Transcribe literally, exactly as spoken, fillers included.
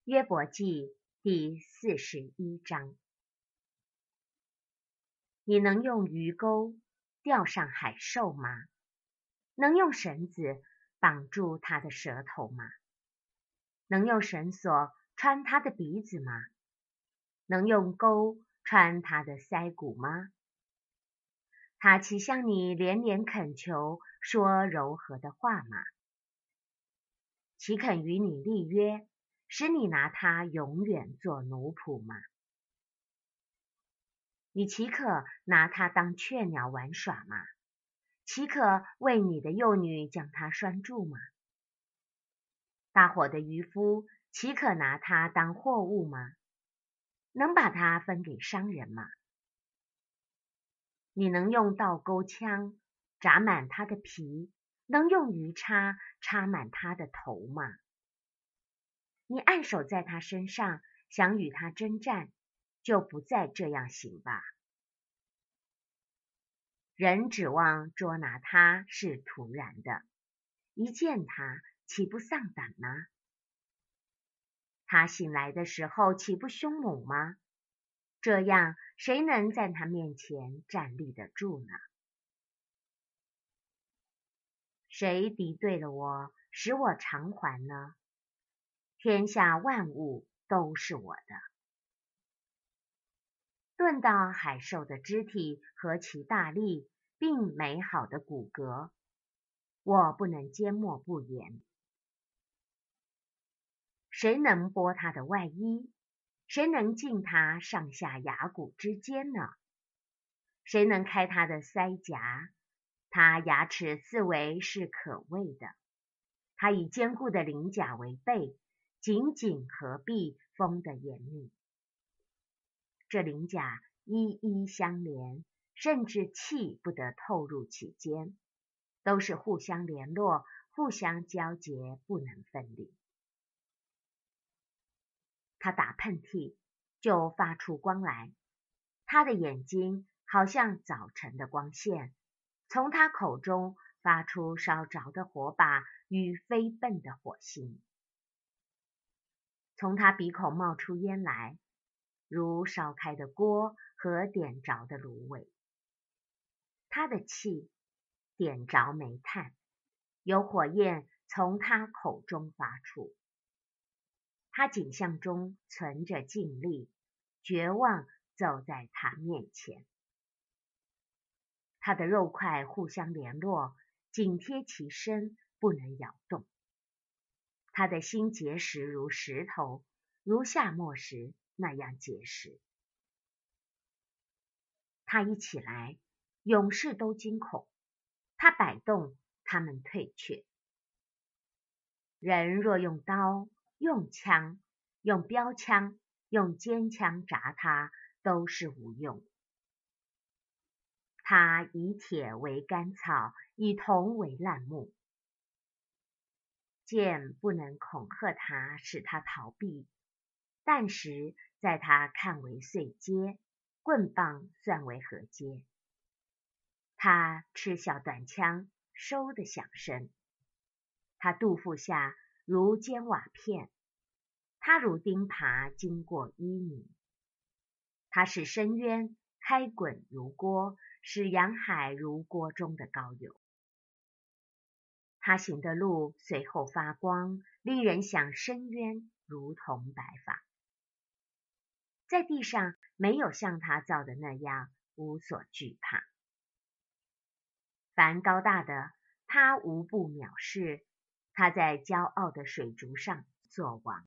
约伯记第四十一章。你能用鱼钩钓上海兽吗？能用绳子绑住它的舌头吗？能用绳索穿它的鼻子吗？能用钩穿它的腮骨吗？他岂向你连连恳求，说柔和的话吗？岂肯与你立约，使你拿他永远做奴仆吗？你岂可拿他当雀鸟玩耍吗？岂可为你的幼女将它拴住吗？大伙的渔夫岂可拿它当货物吗？能把它分给商人吗？你能用倒钩枪扎满它的皮，能用鱼叉插满它的头吗？你按手在它身上，想与它征战，就不再这样行吧。人指望捉拿它是徒然的，一见它岂不丧胆吗？他醒来的时候岂不凶猛吗？这样谁能在他面前站立得住呢？谁敌对了我，使我偿还呢？天下万物都是我的。论到海兽的肢体和其大力，并美好的骨骼，我不能缄默不言。谁能剥它的外衣？谁能进它上下牙骨之间呢？谁能开它的腮颊？它牙齿四围是可畏的。它以坚固的鳞甲为背，紧紧合闭，封得严密。这鳞甲一一相连，甚至气不得透入其间，都是互相联络，互相交结，不能分离。他打喷嚏就发出光来，他的眼睛好像早晨的光线，从他口中发出烧着的火把与飞奔的火星。从他鼻孔冒出烟来，如烧开的锅和点着的芦苇。他的气点着煤炭，有火焰从他口中发出。他景象中存着静力，绝望走在他面前。他的肉块互相联络，紧贴其身，不能摇动。他的心结实如石头，如夏末时那样结实。他一起来，勇士都惊恐；他摆动，他们退却。人若用刀、用枪、用标枪、用尖枪扎他，都是无用。他以铁为干草，以铜为烂木。剑不能恐吓他，使他逃避；弹石在他看为碎秸，棍棒算为禾秸。他吃小短枪，收的响声。他肚腹下如尖瓦片，他如钉耙经过淤泥。他使深渊开滚如锅，使洋海如锅中的膏油。他行的路随后发光，令人想深渊如同白发。在地上没有像他造的那样无所惧怕。凡高大的，他无不藐视；他在骄傲的水竹上作王。